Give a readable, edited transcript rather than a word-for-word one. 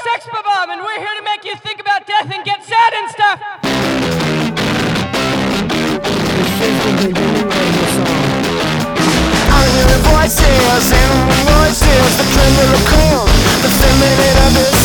Sex Bomb, and we're here to make you think about death and get sad and stuff. I'm hearing voices, animal voices, the tremble of calm, the feminine of this